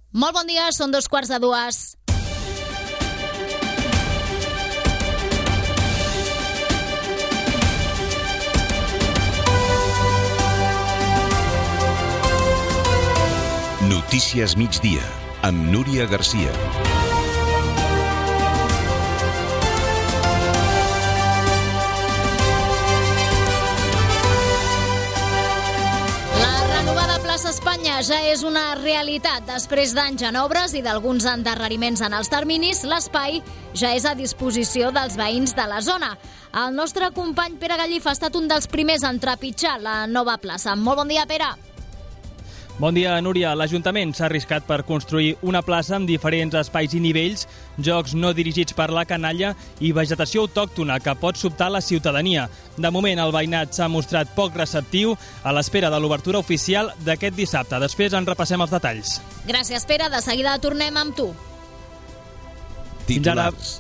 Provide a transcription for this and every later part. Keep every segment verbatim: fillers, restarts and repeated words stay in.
Molt bon dia, són dos quarts de dues. Notícies migdia, amb Núria Garcia. Plaça Espanya ja és una realitat. Després d'anys en obres i d'alguns endarreriments en els terminis, l'espai ja és a disposició dels veïns de la zona. El nostre company Pere Gallifa ha estat un dels primers a trepitjar la nova plaça. Molt bon dia, Pere. Bon dia, Núria. L'Ajuntament s'ha arriscat per construir una plaça amb diferents espais i nivells, jocs no dirigits per la canalla i vegetació autòctona que pot sobtar la ciutadania. De moment, el veïnat s'ha mostrat poc receptiu a l'espera de l'obertura oficial d'aquest dissabte. Després en repassem els detalls. Gràcies, Pere. De seguida tornem amb tu. Titulars.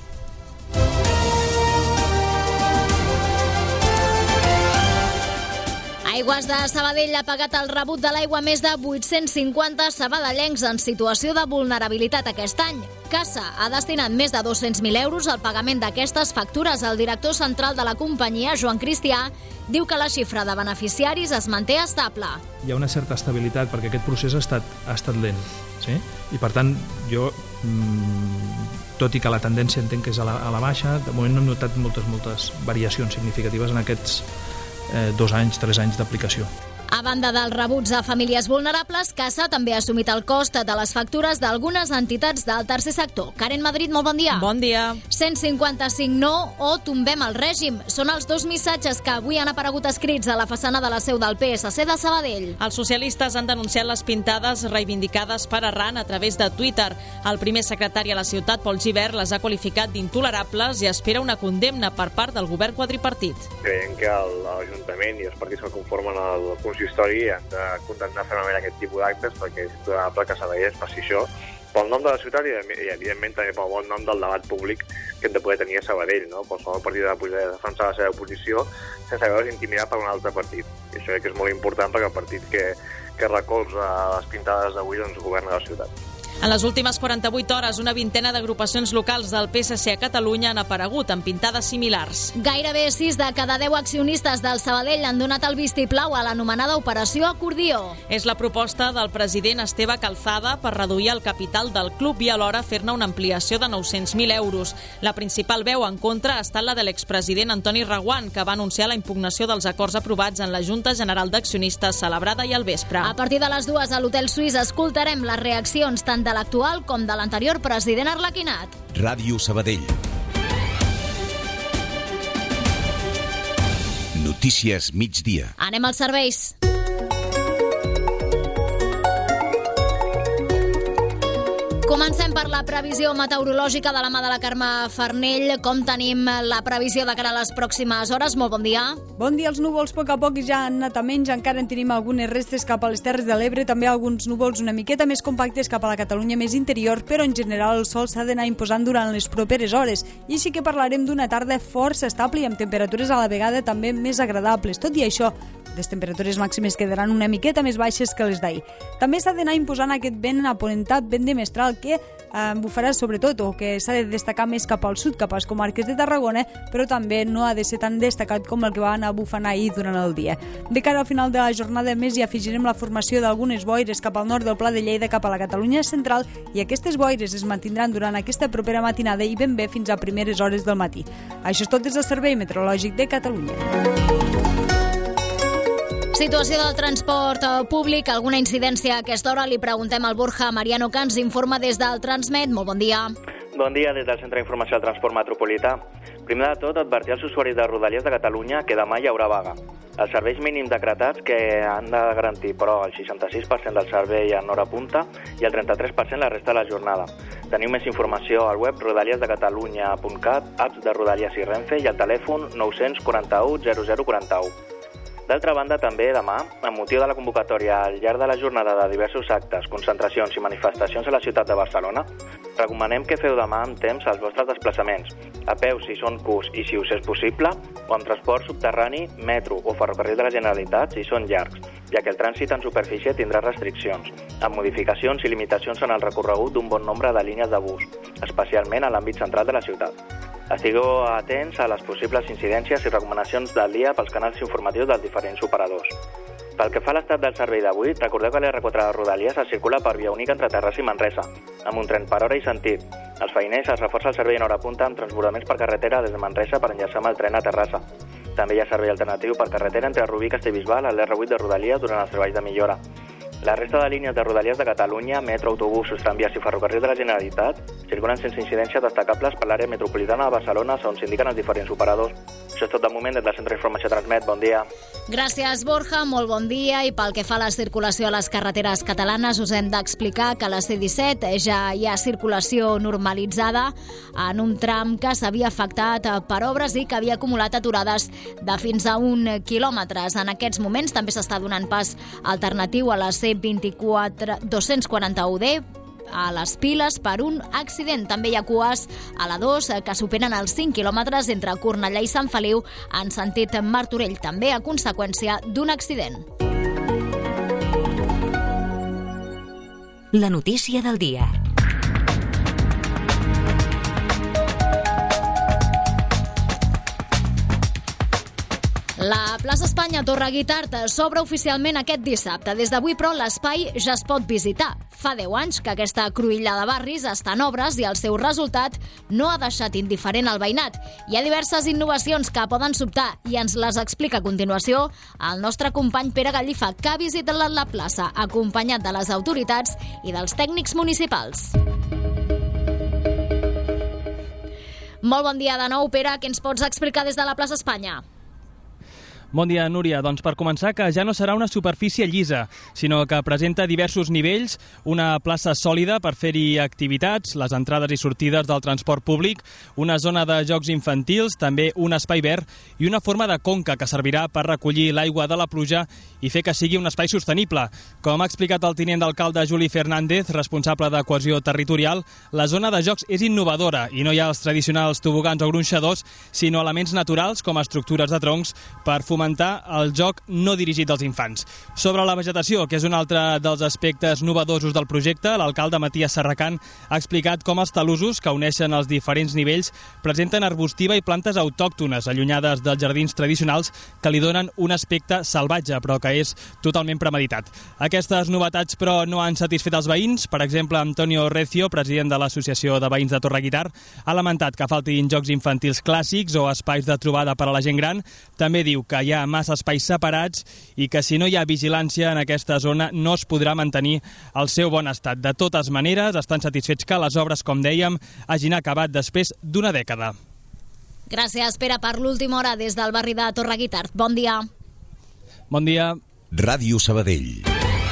Aigües de Sabadell ha pagat el rebut de l'aigua a més de vuit-cents cinquanta sabadellencs en situació de vulnerabilitat aquest any. Cassa ha destinat més de dos-cents mil euros al pagament d'aquestes factures. El director central de la companyia, Joan Cristià, diu que la xifra de beneficiaris es manté estable. Hi ha una certa estabilitat perquè aquest procés ha estat, ha estat lent. Sí? I per tant, jo, mmm, tot i que la tendència entenc que és a la, a la baixa, de moment no hem notat moltes, moltes variacions significatives en aquests Eh, dos anys, tres anys d'aplicació. A banda dels rebuts a famílies vulnerables, Cassa també ha assumit el cost de les factures d'algunes entitats del tercer sector. Karen Madrid, molt bon dia. Bon dia. cent cinquanta-cinc no o tombem el règim. Són els dos missatges que avui han aparegut escrits a la façana de la seu del P S C de Sabadell. Els socialistes han denunciat les pintades reivindicades per Arran a través de Twitter. El primer secretari a la ciutat, Pol Gibert, les ha qualificat d'intolerables i espera una condemna per part del govern quadripartit. Creiem que l'Ajuntament i els partits que conformen el consistori han de condemnar fermament aquest tipus d'actes perquè és intolerable que Sabadell es faci això pel nom de la ciutat i, i evidentment també pel bon nom del debat públic que hem de poder tenir a Sabadell, no? Qualsevol partit ha de poder defensar la seva posició sense veure's intimidat per un altre partit. I això crec que és molt important perquè el partit que, que recolza les pintades d'avui doncs, governa la ciutat. En les últimes quaranta-vuit hores, una vintena d'agrupacions locals del P S C a Catalunya han aparegut amb pintades similars. Gairebé sis de cada deu accionistes del Sabadell han donat el vistiplau a l'anomenada Operació Acordió. És la proposta del president Esteve Calzada per reduir el capital del club i alhora fer-ne una ampliació de nou-cents mil euros. La principal veu en contra ha estat la de l'expresident Antoni Reguant, que va anunciar la impugnació dels acords aprovats en la Junta General d'Accionistes celebrada ahir al vespre. A partir de les dues a l'Hotel Suís escoltarem les reaccions tant de de l'actual com de l'anterior president Arlequinat. Ràdio Sabadell. Notícies migdia. Anem als serveis. Comencem per la previsió meteorològica de la mà de la Carme Farnell. Com tenim la previsió de cara a les pròximes hores? Molt bon dia. Bon dia. Els núvols a poc a poc ja han anat a menys. Encara en tenim algunes restes cap a les Terres de l'Ebre. També alguns núvols una miqueta més compactes cap a la Catalunya més interior, però en general el sol s'ha d'anar imposant durant les properes hores. I sí que parlarem d'una tarda força estable i amb temperatures a la vegada també més agradables. Tot i això, les temperatures màximes quedaran una miqueta més baixes que les d'ahir. També s'ha d'anar imposant aquest vent aponentat, vent de mestral, que eh, bufarà sobretot, o que s'ha de destacar més cap al sud, cap a les comarques de Tarragona, però també no ha de ser tan destacat com el que va anar bufant ahir durant el dia. De cara al final de la jornada més hi afegirem la formació d'algunes boires cap al nord del Pla de Lleida, cap a la Catalunya central, i aquestes boires es mantindran durant aquesta propera matinada i ben bé fins a primeres hores del matí. Això és tot des del Servei Meteorològic de Catalunya. Situació del transport públic, alguna incidència a aquesta hora? Li preguntem al Borja Mariano, que ens informa des del Transmet. Molt bon dia. Bon dia des del Centre d'Informació del Transport Metropolità. Primer de tot, advertir als usuaris de Rodalies de Catalunya que demà hi haurà vaga. Els serveis mínims decretats que han de garantir, però, el seixanta-sis per cent del servei en hora punta i el trenta-tres per cent la resta de la jornada. Teniu més informació al web rodalies de catalunya punt cat, apps de Rodalies i Renfe i al telèfon nou quaranta-u zero zero quaranta-u. D'altra banda, també demà, amb motiu de la convocatòria al llarg de la jornada de diversos actes, concentracions i manifestacions a la ciutat de Barcelona, recomanem que feu demà amb temps els vostres desplaçaments, a peu si són curts i si us és possible, o amb transport subterrani, metro o ferrocarril de la Generalitat si són llargs. ja que el trànsit en superfície tindrà restriccions, amb modificacions i limitacions en el recorregut d'un bon nombre de línies de bus, especialment a l'àmbit central de la ciutat. Estigueu atents a les possibles incidències i recomanacions del dia pels canals informatius dels diferents operadors. Pel que fa a l'estat del servei d'avui, recordeu que l'R quatre de Rodalies es circula per via única entre Terrassa i Manresa, amb un tren per hora i sentit. Els feiners es reforça el servei en hora punta amb transbordaments per carretera des de Manresa per enllaçar amb el tren a Terrassa. També hi ha servei alternatiu per carretera entre Rubí i Castellbisbal a l'R vuit de Rodalies durant els treballs de millora. La resta de línies de Rodalies de Catalunya, metro, autobusos, tramvies i ferrocarrils de la Generalitat circulen sense incidències destacables per l'àrea metropolitana de Barcelona, segons indiquen els diferents operadors. Això és tot de moment des del Centre d'Informació Transmet. Bon dia. Gràcies, Borja. Molt bon dia. I pel que fa a la circulació a les carreteres catalanes, us hem d'explicar que a la C disset ja hi ha circulació normalitzada en un tram que s'havia afectat per obres i que havia acumulat aturades de fins a un quilòmetre. En aquests moments també s'està donant pas alternatiu a la C vint-i-quatre dos-cents quaranta-u D a les Piles per un accident. També hi ha cues a la dos que superen els cinc quilòmetres entre Cornellà i Sant Feliu en sentit Martorell, també a conseqüència d'un accident. La notícia del dia. La plaça Espanya Torre Guitart s'obre oficialment aquest dissabte. Des d'avui, però, l'espai ja es pot visitar. Fa deu anys que aquesta cruïlla de barris està en obres i el seu resultat no ha deixat indiferent al veïnat. Hi ha diverses innovacions que poden sobtar i ens les explica a continuació el nostre company Pere Gallifa, que ha visitat la plaça acompanyat de les autoritats i dels tècnics municipals. Molt bon dia de nou, Pere. Què ens pots explicar des de la plaça Espanya? Bon dia, Núria. Doncs per començar, que ja no serà una superfície llisa, sinó que presenta diversos nivells, una plaça sòlida per fer-hi activitats, les entrades i sortides del transport públic, una zona de jocs infantils, també un espai verd i una forma de conca que servirà per recollir l'aigua de la pluja i fer que sigui un espai sostenible. Com ha explicat el tinent d'alcalde Juli Fernández, responsable de cohesió territorial, la zona de jocs és innovadora i no hi ha els tradicionals tobogans o gronxadors, sinó elements naturals com estructures de troncs per fomentar el joc no dirigit als infants. Sobre la vegetació, que és un altre dels aspectes novedosos del projecte, l'alcalde Matías Serracant ha explicat com els talussos que uneixen els diferents nivells presenten arbustiva i plantes autòctones allunyades dels jardins tradicionals que li donen un aspecte salvatge, però que és totalment premeditat. Aquestes novetats, però, no han satisfet els veïns. Per exemple, Antonio Recio, president de l'Associació de Veïns de Torre Guitart, ha lamentat que faltin jocs infantils clàssics o espais de trobada per a la gent gran. També diu que hi ha massa espais separats i que si no hi ha vigilància en aquesta zona no es podrà mantenir el seu bon estat. De totes maneres, estan satisfets que les obres, com dèiem, hagin acabat després d'una dècada. Gràcies, Pere, per l'última hora des del barri de Torre Guitart. Bon dia. Bon dia. Ràdio Sabadell.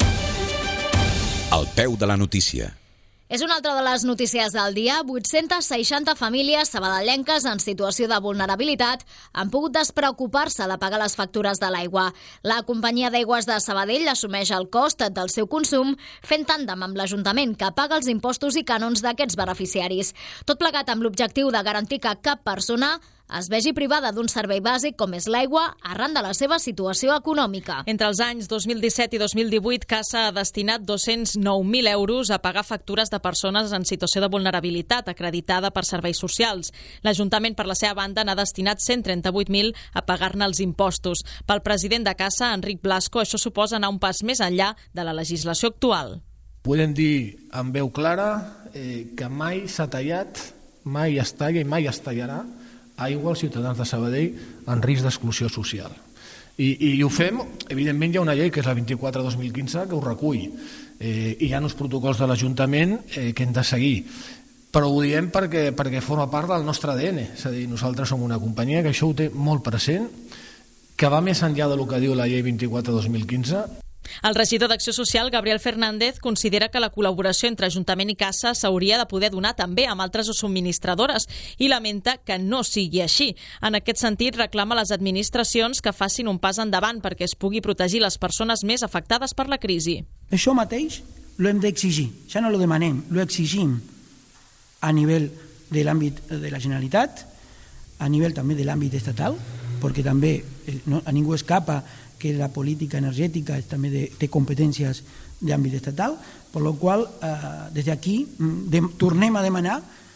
Al peu de la notícia. És una altra de les notícies del dia. vuit-centes seixanta famílies sabadellenques en situació de vulnerabilitat han pogut despreocupar-se de pagar les factures de l'aigua. La companyia d'aigües de Sabadell assumeix el cost del seu consum fent tàndem amb l'Ajuntament, que paga els impostos i cànons d'aquests beneficiaris. Tot plegat amb l'objectiu de garantir que cap persona es vegi privada d'un servei bàsic com és l'aigua arran de la seva situació econòmica. Entre els anys dos mil disset i dos mil divuit, Cassa ha destinat dos-cents nou mil euros a pagar factures de persones en situació de vulnerabilitat acreditada per serveis socials. L'Ajuntament, per la seva banda, n'ha destinat cent trenta-vuit mil a pagar-ne els impostos. Pel president de Cassa, Enric Blasco, això suposa anar un pas més enllà de la legislació actual. Podem dir amb veu clara eh, que mai s'ha tallat, mai es talla i mai es tallarà aigua als ciutadans de Sabadell en risc d'exclusió social. I, i ho fem, evidentment hi ha una llei que és la vint-i-quatre dos mil quinze que ho recull, eh, i hi ha uns protocols de l'Ajuntament eh, que hem de seguir, però ho diem perquè, perquè forma part del nostre A D N, és a dir, nosaltres som una companyia que això ho té molt present, que va més enllà del que diu la llei vint-i-quatre dos mil quinze. El regidor d'Acció Social, Gabriel Fernández, considera que la col·laboració entre Ajuntament i Cassa s'hauria de poder donar també amb altres subministradores i lamenta que no sigui així. En aquest sentit, reclama a les administracions que facin un pas endavant perquè es pugui protegir les persones més afectades per la crisi. Això mateix lo hem d'exigir, ja no lo demanem, lo exigim a nivell de l'àmbit de la Generalitat, a nivell també de l'àmbit estatal, perquè també no, a ningú escapa que la política energètica també de, té competències d'àmbit estatal, per la qual eh, des d'aquí de, tornem a demanar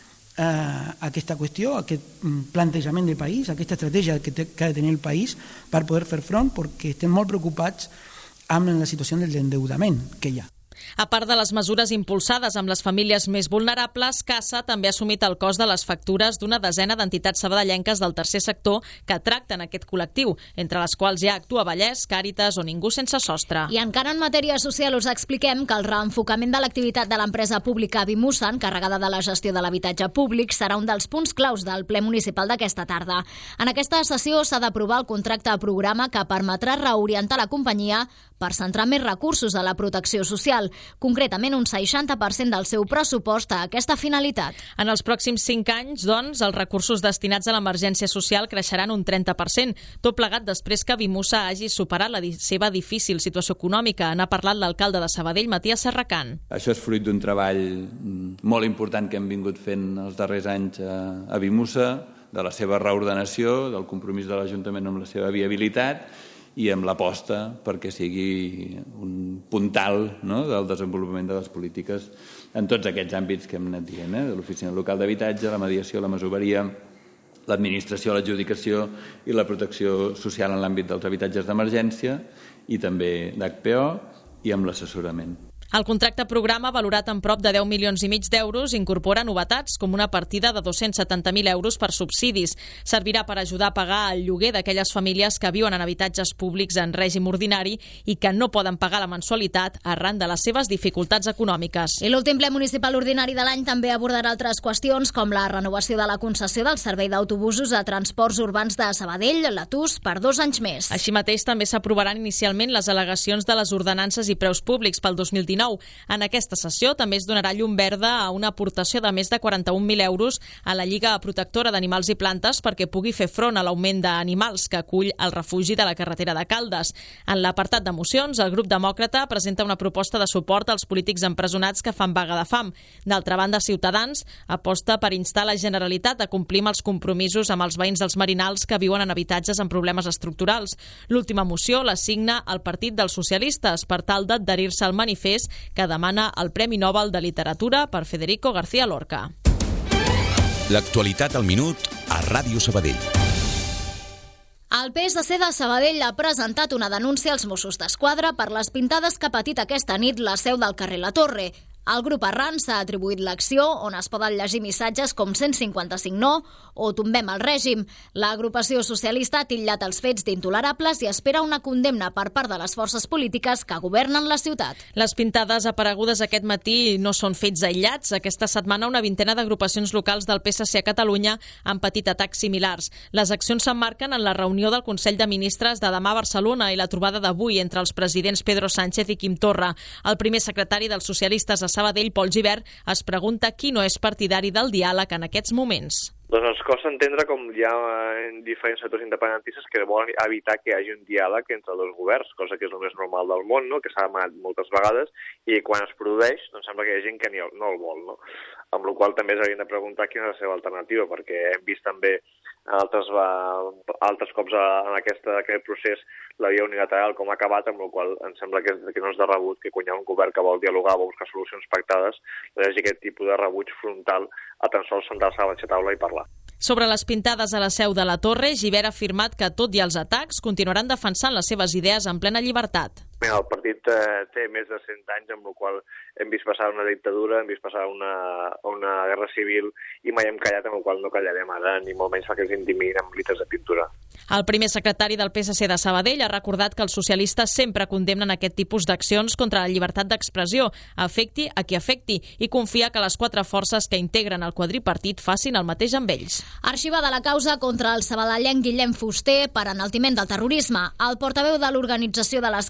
eh, aquesta qüestió, aquest plantejament de país, aquesta estratègia que, té, que ha de tenir el país per poder fer front, perquè estem molt preocupats amb la situació del endeudament que hi ha. A part de les mesures impulsades amb les famílies més vulnerables, Casa també ha assumit el cost de les factures d'una desena d'entitats sabadellenques del tercer sector que tracten aquest col·lectiu, entre les quals hi ha Actua Vallès, Càritas o Ningú sense sostre. I encara en matèria social us expliquem que el reenfocament de l'activitat de l'empresa pública Vimusa, encarregada de la gestió de l'habitatge públic, serà un dels punts claus del ple municipal d'aquesta tarda. En aquesta sessió s'ha d'aprovar el contracte a programa que permetrà reorientar la companyia per centrar més recursos a la protecció social, concretament un seixanta per cent del seu pressupost a aquesta finalitat. En els pròxims cinc anys, doncs, els recursos destinats a l'emergència social creixeran un trenta per cent, tot plegat després que Vimusa hagi superat la seva difícil situació econòmica. N'ha parlat l'alcalde de Sabadell, Matías Serracant. Això és fruit d'un treball molt important que hem vingut fent els darrers anys a Vimusa, de la seva reordenació, del compromís de l'Ajuntament amb la seva viabilitat i amb l'aposta perquè sigui un puntal, no?, del desenvolupament de les polítiques en tots aquests àmbits que hem anat dient, eh? de l'oficina local d'habitatge, la mediació, la masoveria, l'administració, l'adjudicació i la protecció social en l'àmbit dels habitatges d'emergència i també d'H P O i amb l'assessorament. El contracte programa, valorat en prop de deu milions i mig d'euros, incorpora novetats, com una partida de dos-cents setanta mil euros per subsidis. Servirà per ajudar a pagar el lloguer d'aquelles famílies que viuen en habitatges públics en règim ordinari i que no poden pagar la mensualitat arran de les seves dificultats econòmiques. I l'últim ple municipal ordinari de l'any també abordarà altres qüestions com la renovació de la concessió del servei d'autobusos a transports urbans de Sabadell, l'A T U S, per dos anys més. Així mateix també s'aprovaran inicialment les al·legacions de les ordenances i preus públics pel dos mil dinou. En aquesta sessió també es donarà llum verda a una aportació de més de quaranta-un mil euros a la Lliga Protectora d'Animals i Plantes perquè pugui fer front a l'augment d'animals que acull el refugi de la carretera de Caldes. En l'apartat de mocions, el grup demòcrata presenta una proposta de suport als polítics empresonats que fan vaga de fam. D'altra banda, Ciutadans aposta per instar la Generalitat a complir amb els compromisos amb els veïns dels Merinals que viuen en habitatges amb problemes estructurals. L'última moció la signa el Partit dels Socialistes per tal d'adherir-se al manifest que demana el Premi Nobel de Literatura per Federico García Lorca. L'actualitat al minut a Ràdio Sabadell. El P S C de Sabadell ha presentat una denúncia als Mossos d'Esquadra per les pintades que ha patit aquesta nit la seu del carrer La Torre. El grup Arran s'ha atribuït l'acció on es poden llegir missatges com cent cinquanta-cinc no o tombem el règim. L'agrupació socialista ha titllat els fets d'intolerables i espera una condemna per part de les forces polítiques que governen la ciutat. Les pintades aparegudes aquest matí no són fets aïllats. Aquesta setmana una vintena d'agrupacions locals del P S C a Catalunya han patit atacs similars. Les accions s'emmarquen en la reunió del Consell de Ministres de demà a Barcelona i la trobada d'avui entre els presidents Pedro Sánchez i Quim Torra. El primer secretari dels socialistes a Sabadell, Pol Gibert, es pregunta qui no és partidari del diàleg en aquests moments. Doncs ens costa entendre com hi ha diferents sectors independentistes que volen evitar que hi hagi un diàleg entre dos governs, cosa que és el més normal del món, no?, que s'ha demanat moltes vegades, i quan es produeix doncs sembla que hi ha gent que no el vol, no? Amb la qual també s'haurien de preguntar quina és la seva alternativa, perquè hem vist també altres, altres cops en aquesta, aquest procés la via unilateral com ha acabat, amb la qual em sembla que, que no és de rebut que quan hi ha un govern que vol dialogar, vol buscar solucions pactades, hi hagi aquest tipus de rebuig frontal a tan sols sentar-se a la taula i parlar. Sobre les pintades a la seu de la Torre, Gibert ha afirmat que, tot i els atacs, continuaran defensant les seves idees en plena llibertat. El partit eh, té més de cent anys, amb la qual hem vist passar una dictadura, hem vist passar una, una guerra civil i mai hem callat, amb la qual no callarem ara, ni molt menys fa que ens intimidin amb litres de pintura. El primer secretari del P S C de Sabadell ha recordat que els socialistes sempre condemnen aquest tipus d'accions contra la llibertat d'expressió, afecti a qui afecti, i confia que les quatre forces que integren el quadripartit facin el mateix amb ells. Arxivada la causa contra el sabadellenc Guillem Fuster per enaltiment del terrorisme. El portaveu de l'organització de l'esquerra independentista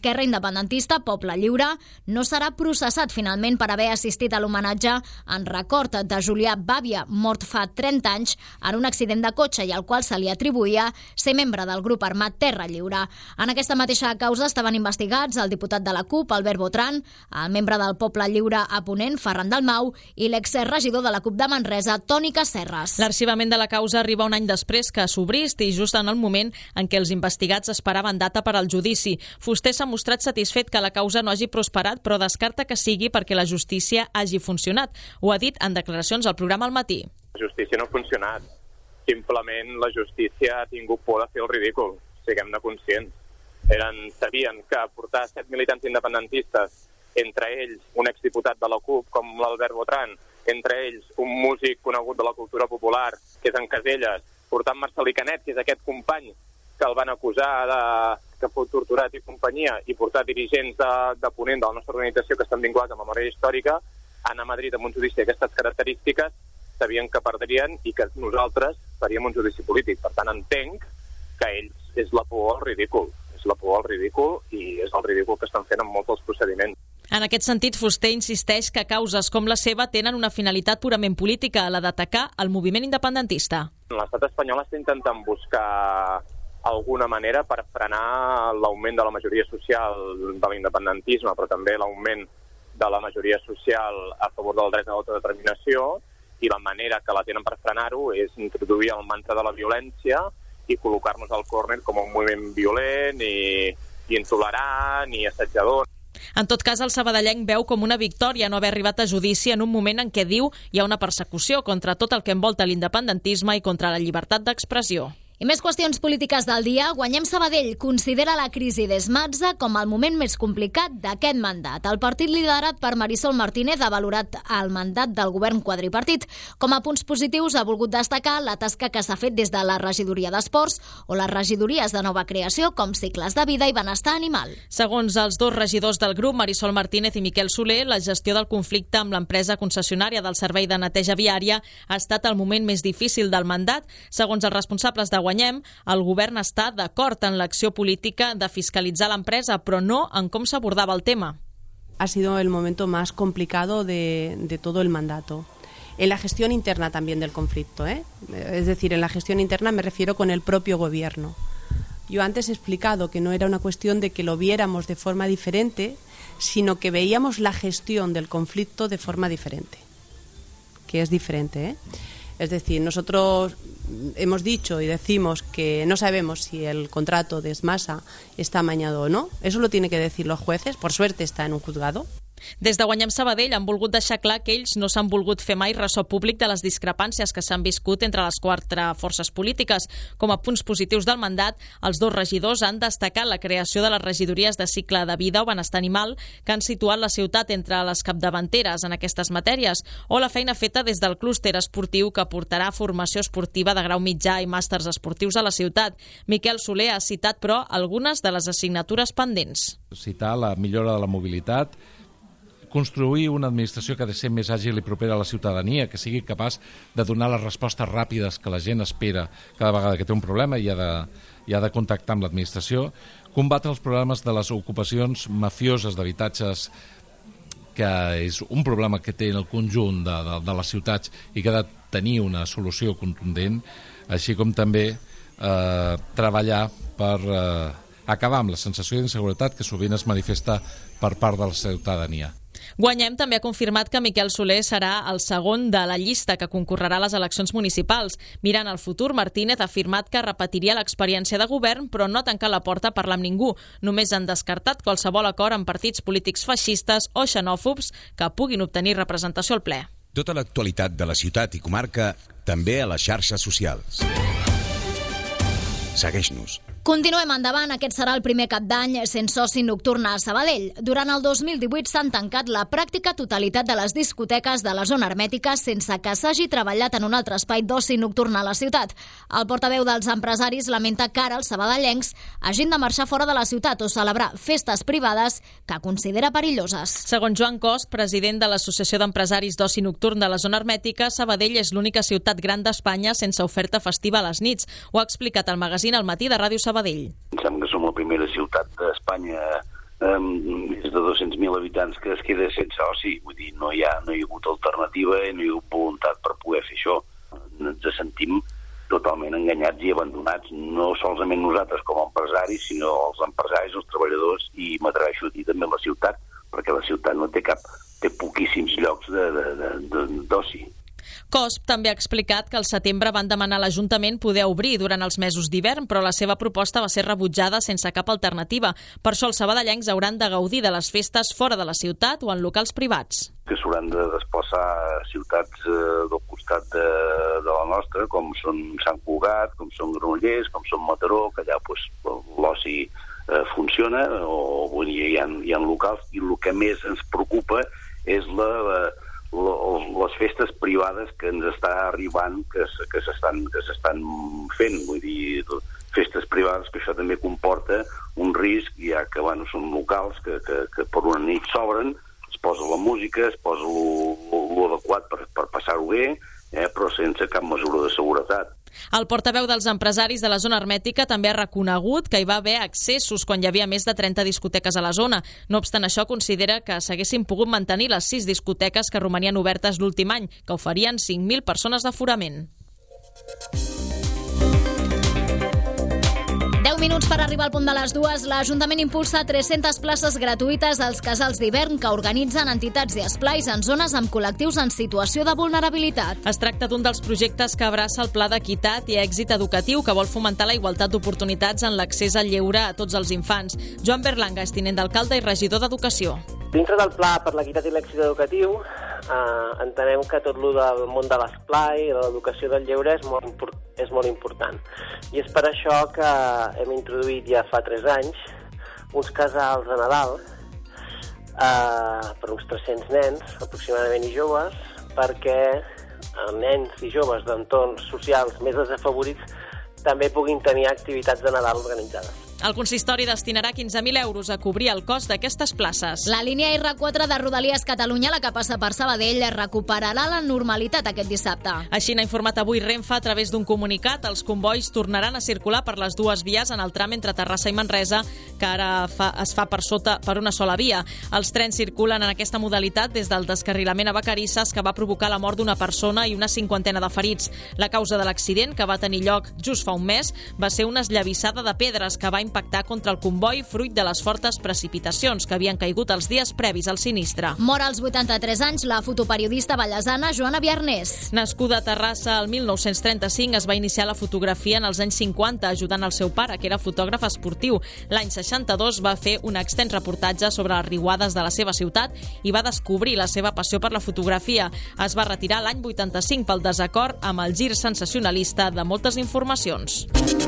independentista Poble Lliure no serà processat finalment per haver assistit a l'homenatge en record de Julià Bàbia, mort fa trenta anys en un accident de cotxe i al qual se li atribuïa ser membre del grup armat Terra Lliure. En aquesta mateixa causa estaven investigats el diputat de la CUP, Albert Botran, el membre del Poble Lliure a Ponent, Ferran Dalmau, i l'exregidor de la CUP de Manresa, Toni Casserres. L'arxivament de la causa arriba un any després que s'obrís i just en el moment en què els investigats esperaven data per al judici. Fuster s'ha mostrat satisfet que la causa no hagi prosperat, però descarta que sigui perquè la justícia hagi funcionat. Ho ha dit en declaracions al programa Al Matí. La justícia no ha funcionat. Simplement la justícia ha tingut por de fer el ridícul. Siguem-ne conscients. Eren, sabien que portar set militants independentistes, entre ells un exdiputat de la CUP com l'Albert Botran, entre ells un músic conegut de la cultura popular, que és en Caselles, portant Marcelí Canet, que és aquest company que el van acusar de que fou torturat i companyia, i portar dirigents de, de Ponent de la nostra organització que estan vinculats a memòria històrica, anar a Madrid amb un judici d'aquestes característiques, sabien que perdrien i que nosaltres faríem un judici polític. Per tant, entenc que ells és la por al ridícul. És la por al ridícul i és el ridícul que estan fent amb molts dels procediments. En aquest sentit, Fuster insisteix que causes com la seva tenen una finalitat purament política, la d'atacar el moviment independentista. L'estat espanyol està intentant buscar alguna manera per frenar l'augment de la majoria social de l'independentisme, però també l'augment de la majoria social a favor del dret a l'autodeterminació, i la manera que la tenen per frenar-ho és introduir el mantra de la violència i col·locar-nos al córner com un moviment violent i, i intolerant i assetjador. En tot cas, el sabadellenc veu com una victòria no haver arribat a judici en un moment en què diu hi ha una persecució contra tot el que envolta l'independentisme i contra la llibertat d'expressió. I més qüestions polítiques del dia. Guanyem Sabadell considera la crisi d'Esmatza com el moment més complicat d'aquest mandat. El partit liderat per Marisol Martínez ha valorat el mandat del govern quadripartit. Com a punts positius ha volgut destacar la tasca que s'ha fet des de la regidoria d'Esports o les regidories de nova creació com cicles de vida i benestar animal. Segons els dos regidors del grup, Marisol Martínez i Miquel Soler, la gestió del conflicte amb l'empresa concessionària del servei de neteja viària ha estat el moment més difícil del mandat. Segons els responsables de Guanyem, el govern està d'acord en l'acció política de fiscalitzar l'empresa, però no en com s'abordava el tema. Ha sido el momento más complicado de, de todo el mandato. En la gestión interna también del conflicto, ¿eh? Es decir, en la gestión interna me refiero con el propio gobierno. Yo antes he explicado que no era una cuestión de que lo viéramos de forma diferente, sino que veíamos la gestión del conflicto de forma diferente, que es diferente, ¿eh? Es decir, nosotros hemos dicho y decimos que no sabemos si el contrato de Esmasa está amañado o no. Eso lo tienen que decir los jueces. Por suerte está en un juzgado. Des de Guanyem Sabadell han volgut deixar clar que ells no s'han volgut fer mai ressò públic de les discrepàncies que s'han viscut entre les quatre forces polítiques. Com a punts positius del mandat, els dos regidors han destacat la creació de les regidories de cicle de vida o benestar animal que han situat la ciutat entre les capdavanteres en aquestes matèries, o la feina feta des del clúster esportiu que portarà formació esportiva de grau mitjà i màsters esportius a la ciutat. Miquel Soler ha citat, però, algunes de les assignatures pendents. Citar la millora de la mobilitat, construir una administració que ha de ser més àgil i propera a la ciutadania, que sigui capaç de donar les respostes ràpides que la gent espera cada vegada que té un problema i ha de, i ha de contactar amb l'administració, combatre els problemes de les ocupacions mafioses d'habitatges, que és un problema que té el conjunt de, de, de les ciutats i que ha de tenir una solució contundent, així com també eh, treballar per eh, acabar amb la sensació d'inseguretat que sovint es manifesta per part de la ciutadania. Guanyem també ha confirmat que Miquel Soler serà el segon de la llista que concorrerà a les eleccions municipals. Mirant al futur, Martínez ha afirmat que repetiria l'experiència de govern, però no ha tancat la porta a parlar amb ningú. Només han descartat qualsevol acord amb partits polítics feixistes o xenòfobs que puguin obtenir representació al ple. Tota l'actualitat de la ciutat i comarca també a les xarxes socials. Segueix-nos. Continuem endavant. Aquest serà el primer cap d'any sense oci nocturn a Sabadell. Durant el dos mil divuit s'han tancat la pràctica totalitat de les discoteques de la zona hermètica sense que s'hagi treballat en un altre espai d'oci nocturn a la ciutat. El portaveu dels empresaris lamenta que ara els sabadellencs hagin de marxar fora de la ciutat o celebrar festes privades que considera perilloses. Segons Joan Cost, president de l'Associació d'Empresaris d'Oci Nocturn de la zona hermètica, Sabadell és l'única ciutat gran d'Espanya sense oferta festiva a les nits. Ho ha explicat al magazín Al Matí de Ràdio Sabadell. Em sembla que som la primera ciutat d'Espanya amb més de dos-cents mil habitants que es queda sense oci. Vull dir, no hi ha, no hi ha hagut alternativa i no hi ha hagut voluntat per poder fer això. Ens sentim totalment enganyats i abandonats, no solament nosaltres com a empresaris, sinó els empresaris, els treballadors i m'atreveixo a dir també la ciutat, perquè la ciutat no té cap, té poquíssims llocs d'oci. Cosp també ha explicat que al setembre van demanar a l'Ajuntament poder obrir durant els mesos d'hivern, però la seva proposta va ser rebutjada sense cap alternativa. Per això els sabadellencs hauran de gaudir de les festes fora de la ciutat o en locals privats. Que s'hauran de desplaçar a ciutats eh, del costat de, de la nostra, com són Sant Cugat, com són Granollers, com són Mataró, que allà pues, l'oci eh, funciona, o vull dir, hi ha, hi ha locals, i el que més ens preocupa és la... la les festes privades que ens està arribant, que, que s'estan que s'estan fent, vull dir, festes privades, que això també comporta un risc, ja que bueno, són locals que, que, que per una nit s'obren, es posa la música, es posa l'adequat per, per passar-ho bé, eh, però sense cap mesura de seguretat. El portaveu dels empresaris de la zona hermètica també ha reconegut que hi va haver accessos quan hi havia més de trenta discoteques a la zona. No obstant això, considera que s'haguessin pogut mantenir les sis discoteques que romanien obertes l'últim any, que oferien cinc mil persones d'aforament. deu minuts per arribar al punt de les dues. L'Ajuntament impulsa tres-centes places gratuïtes als casals d'hivern que organitzen entitats i esplais en zones amb col·lectius en situació de vulnerabilitat. Es tracta d'un dels projectes que abraça el Pla d'Equitat i Èxit Educatiu, que vol fomentar la igualtat d'oportunitats en l'accés al lleure a tots els infants. Joan Berlanga és tinent d'alcalde i regidor d'Educació. Dintre del Pla per l'Equitat i l'Èxit Educatiu eh, entenem que tot el del món de l'esplai i de l'educació del lleure és molt, és molt important. I és per això que hem introduït ja fa tres anys uns casals a Nadal eh, per uns tres-cents nens, aproximadament, i joves, perquè nens i joves d'entorns socials més desafavorits també puguin tenir activitats de Nadal organitzades. El consistori destinarà quinze mil euros a cobrir el cost d'aquestes places. La línia erre quatre de Rodalies Catalunya, la que passa per Sabadell, recuperarà la normalitat aquest dissabte. Així n'ha informat avui Renfe a través d'un comunicat. Els convois tornaran a circular per les dues vies en el tram entre Terrassa i Manresa, que ara fa, es fa per sota per una sola via. Els trens circulen en aquesta modalitat des del descarrilament a Vacarisses, que va provocar la mort d'una persona i una cinquantena de ferits. La causa de l'accident, que va tenir lloc just fa un mes, va ser una esllavissada de pedres que va impactar contra el comboi fruit de les fortes precipitacions que havien caigut els dies previs al sinistre. Mor als vuitanta-tres anys la fotoperiodista ballesana Joana Biarnés. Nascuda a Terrassa el mil nou-cents trenta-cinc, es va iniciar la fotografia en els anys cinquanta, ajudant el seu pare, que era fotògraf esportiu. L'any seixanta-dos va fer un extens reportatge sobre les riuades de la seva ciutat i va descobrir la seva passió per la fotografia. Es va retirar l'any vuitanta-cinc pel desacord amb el gir sensacionalista de moltes informacions.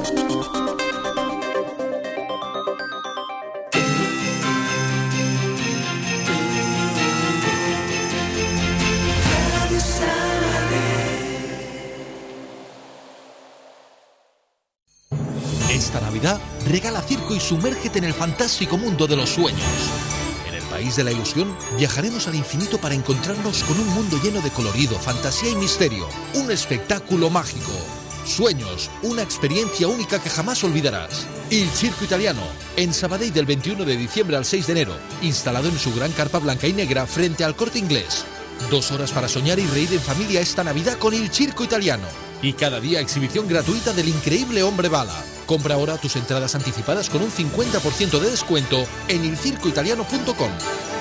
Esta Navidad regala circo y sumérgete en el fantástico mundo de los sueños. En el país de la ilusión viajaremos al infinito para encontrarnos con un mundo lleno de colorido, fantasía y misterio. Un espectáculo mágico. Sueños, una experiencia única que jamás olvidarás. Il Circo Italiano, en Sabadell del veintiuno de diciembre al seis de enero, instalado en su gran carpa blanca y negra frente al Corte Inglés. Dos horas para soñar y reír en familia esta Navidad con Il Circo Italiano. Y cada día exhibición gratuita del increíble Hombre Bala. Compra ahora tus entradas anticipadas con un cincuenta por ciento de descuento en il circo italiano punto com.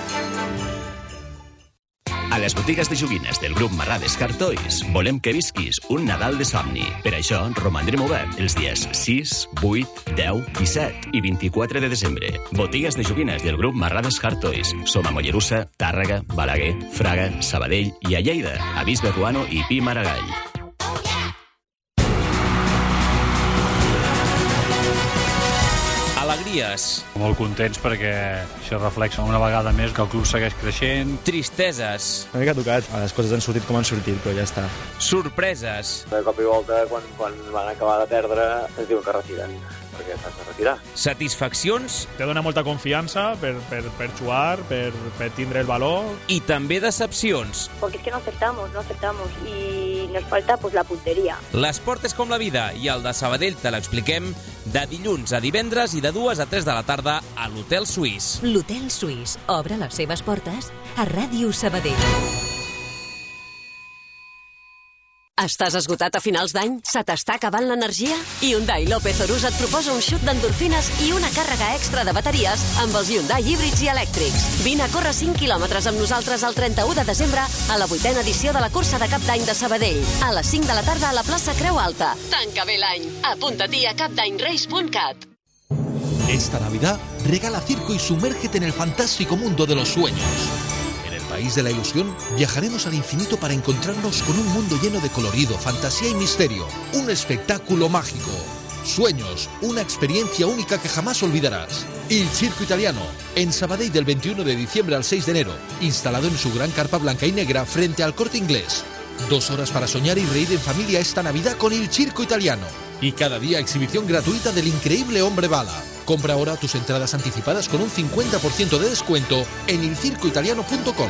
A les botigues de joguines del grup Marrades Hard Toys volem que visquis un Nadal de somni. Per això romandrem obert els dies sis, vuit, deu, disset i vint-i-quatre de desembre. Botigues de joguines del grup Marrades Hard Toys. Som a Mollerussa, Tàrrega, Balaguer, Fraga, Sabadell i a Lleida, a Bisbe Ruano i Pi Maragall. Alegries. Molt contents perquè això reflexa una vegada més que el club segueix creixent. Tristeses. Una mica tocat. Les coses han sortit com han sortit, però ja està. Sorpreses. De cop i volta, quan, quan van acabar de perdre, ens diuen que retiren, perquè s'han de retirar. Satisfaccions. Te dona molta confiança per, per, per jugar, per, per tindre el valor. I també decepcions. Porque es que no acertamos, no acertamos y nos falta pues la puntería. L'esport és com la vida i el de Sabadell te l'expliquem de dilluns a divendres i de dues a tres de la tarda a l'Hotel Suís. L'Hotel Suís obre les seves portes a Ràdio Sabadell. Estàs esgotat a finals d'any? Se t'està acabant l'energia? Hyundai López Orús et proposa un xut d'endorfines i una càrrega extra de bateries amb els Hyundai híbrids i elèctrics. Vine a córrer cinc quilòmetres amb nosaltres el trenta-u de desembre a la vuitena edició de la cursa de Cap d'Any de Sabadell. A les cinc de la tarda a la plaça Creu Alta. Tanca bé l'any. Apunta-t'hi a capdanyrace punt cat. Esta Navidad regala circo y sumérgete en el fantástico mundo de los sueños. País de la ilusión, viajaremos al infinito para encontrarnos con un mundo lleno de colorido, fantasía y misterio. Un espectáculo mágico. Sueños, una experiencia única que jamás olvidarás. Il Circo Italiano, en Sabadell del veintiuno de diciembre al seis de enero, instalado en su gran carpa blanca y negra frente al Corte Inglés. Dos horas para soñar y reír en familia esta Navidad con Il Circo Italiano. Y cada día exhibición gratuita del increíble Hombre Bala. Compra ahora tus entradas anticipadas con un cincuenta por ciento de descuento en il circo italiano punto com.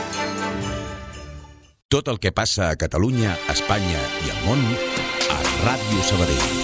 Tot el que passa a Catalunya, Espanya i al món a Ràdio Sabadell.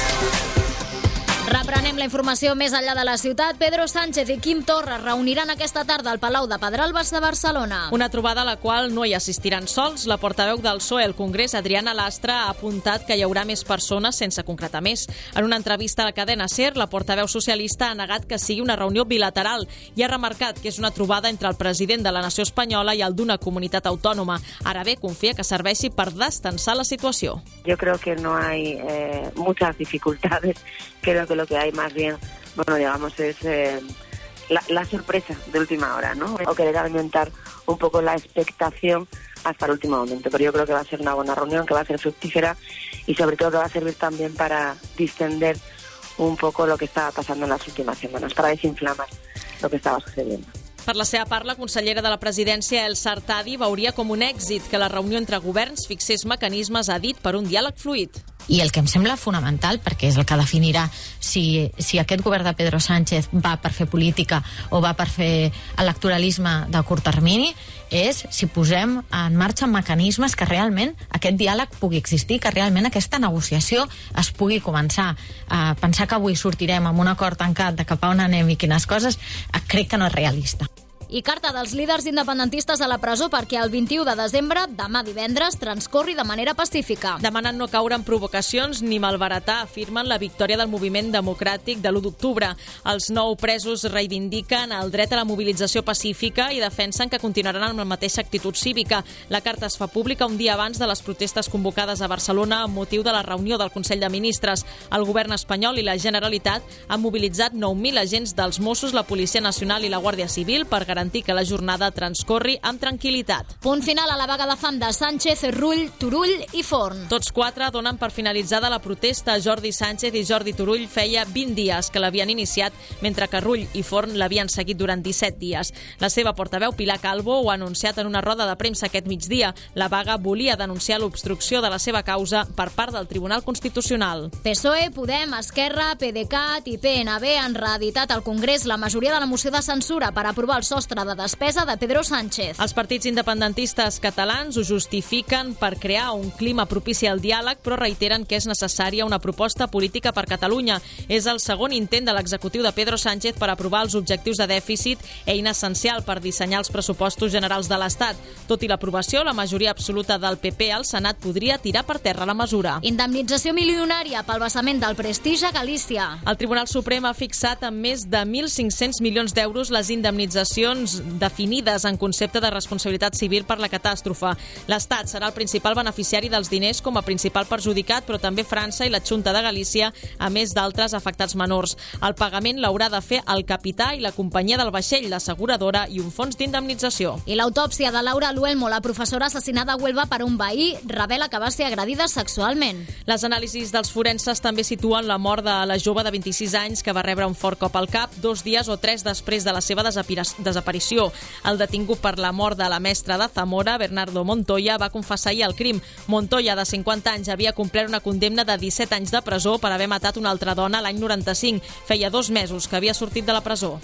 Reprenem la informació més enllà de la ciutat. Pedro Sánchez i Quim Torra reuniran aquesta tarda al Palau de Pedralbes de Barcelona. Una trobada a la qual no hi assistiran sols. La portaveu del P S O E al Congrés, Adriana Lastra, ha apuntat que hi haurà més persones sense concretar més. En una entrevista a la cadena SER, la portaveu socialista ha negat que sigui una reunió bilateral i ha remarcat que és una trobada entre el president de la nació espanyola i el d'una comunitat autònoma. Ara bé, confia que serveixi per destensar la situació. Yo creo que no hay eh, muchas dificultades. Creo que lo que hay más bien, bueno, digamos, es eh, la, la sorpresa de última hora, ¿no? O querer alimentar un poco la expectación hasta el último momento. Pero yo creo que va a ser una buena reunión, que va a ser fructífera y sobre todo que va a servir también para distender un poco lo que estaba pasando en las últimas semanas, para desinflamar lo que estaba sucediendo. Per la seva part, la consellera de la presidència, Elsa Artadi, veuria com un èxit que la reunió entre governs fixés mecanismes, ha dit, per un diàleg fluid. I el que em sembla fonamental, perquè és el que definirà si, si aquest govern de Pedro Sánchez va per fer política o va per fer electoralisme de curt termini, és si posem en marxa mecanismes que realment aquest diàleg pugui existir, que realment aquesta negociació es pugui començar. A pensar que avui sortirem amb un acord tancat de cap a on anem i quines coses, crec que no és realista. I carta dels líders independentistes a la presó perquè el vint-i-u de desembre, demà divendres, transcorri de manera pacífica. Demanen no caure en provocacions ni malbaratar, afirmen la victòria del moviment democràtic de l'u d'octubre. Els nou presos reivindiquen el dret a la mobilització pacífica i defensen que continuaran amb la mateixa actitud cívica. La carta es fa pública un dia abans de les protestes convocades a Barcelona amb motiu de la reunió del Consell de Ministres. El govern espanyol i la Generalitat han mobilitzat nou mil agents dels Mossos, la Policia Nacional i la Guàrdia Civil per garantir que la jornada transcorri amb tranquil·litat. Punt final a la vaga de fam de Sánchez, Rull, Turull i Forn. Tots quatre donen per finalitzada la protesta. Jordi Sánchez i Jordi Turull feia vint dies que l'havien iniciat, mentre que Rull i Forn l'havien seguit durant disset dies. La seva portaveu, Pilar Calvo, ho ha anunciat en una roda de premsa aquest migdia. La vaga volia denunciar l'obstrucció de la seva causa per part del Tribunal Constitucional. P S O E, Podem, Esquerra, PDeCAT i P N B han reeditat al Congrés la majoria de la moció de censura per aprovar el sostre de despesa de Pedro Sánchez. Els partits independentistes catalans ho justifiquen per crear un clima propici al diàleg, però reiteren que és necessària una proposta política per Catalunya. És el segon intent de l'executiu de Pedro Sánchez per aprovar els objectius de dèficit, eina essencial per dissenyar els pressupostos generals de l'Estat. Tot i l'aprovació, la majoria absoluta del P P al Senat podria tirar per terra la mesura. Indemnització milionària pel vessament del Prestigi a Galícia. El Tribunal Suprem ha fixat en més de mil cinc-cents milions d'euros les indemnitzacions definides en concepte de responsabilitat civil per la catàstrofe. L'Estat serà el principal beneficiari dels diners com a principal perjudicat, però també França i la Xunta de Galícia, a més d'altres afectats menors. El pagament l'haurà de fer el capità i la companyia del vaixell, l'asseguradora i un fons d'indemnització. I l'autòpsia de Laura Luelmo, la professora assassinada a Huelva per un veí, revela que va ser agredida sexualment. Les anàlisis dels forenses també situen la mort de la jove de vint-i-sis anys que va rebre un fort cop al cap dos dies o tres després de la seva desaparició. El detingut per la mort de la mestra de Zamora, Bernardo Montoya, va confessar ahir el crim. Montoya, de cinquanta anys, havia complert una condemna de disset anys de presó per haver matat una altra dona l'any noranta-cinc. Feia dos mesos que havia sortit de la presó.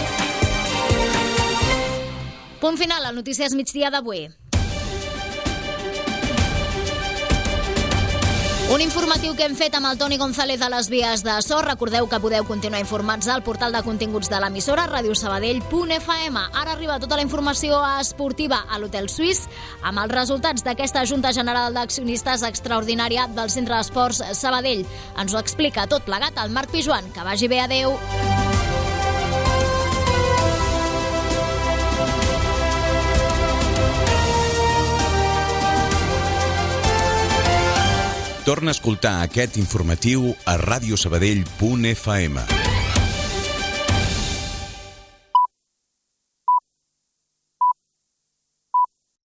Punt final al Notícies Migdia d'avui. Un informatiu que hem fet amb el Toni González a les vies de so. Recordeu que podeu continuar informats al portal de continguts de l'emissora radiosabadell punt f m. Ara arriba tota la informació esportiva a l'Hotel Suís amb els resultats d'aquesta Junta General d'Accionistes extraordinària del Centre d'Esports Sabadell. Ens ho explica tot plegat el Marc Pijuan. Que vagi bé, adeu. Torna a escoltar aquest informatiu a radiosabadell punt f m.